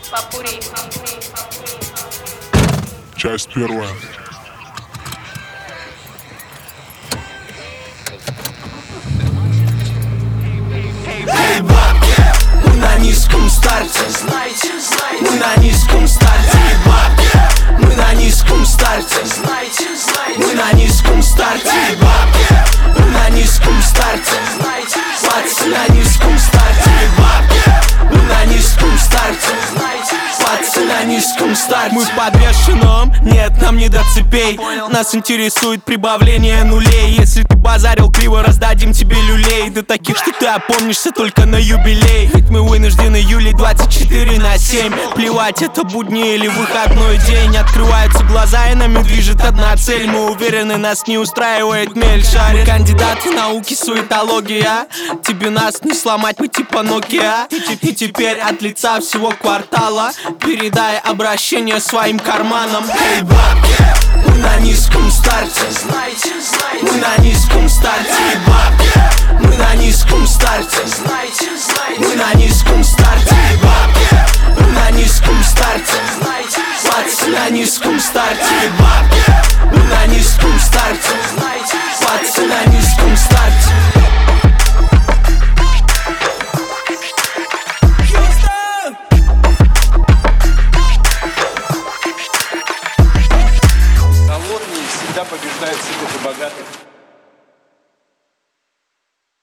Часть первая. Эй, бабки, мы на низком старте. Мы на низком старте. Эй, бабки, мы на низком старте. Мы на низком старте. Эй, бабки, мы на низком старте. Пацы на низком старте. Эй, бабки, мы на низком старте. Пацы на низком старте. Мы в подвешенном, нет, нам не до цепей. Нас интересует прибавление нулей. Если ты базарил криво, раздадим тебе люлей. До таких, что ты опомнишься только на юбилей. Ведь мы вынуждены юлить 24/7. Плевать, это будни или выходной день. Открываются глаза и нами движет одна цель. Мы уверены, нас не устраивает мель. Мы кандидаты науки, суетология. Тебе нас не сломать, мы типа Nokia. И теперь от лица всего квартала передай обращение своим карманам. Эй, бабки, мы на низком старте. Мы на низком старте. Эй, бабки, мы на низком старте. Мы на низком старте. Эй, бабки, мы на низком старте. Пацы на низком старте. Эй, бабки, мы на низком старте.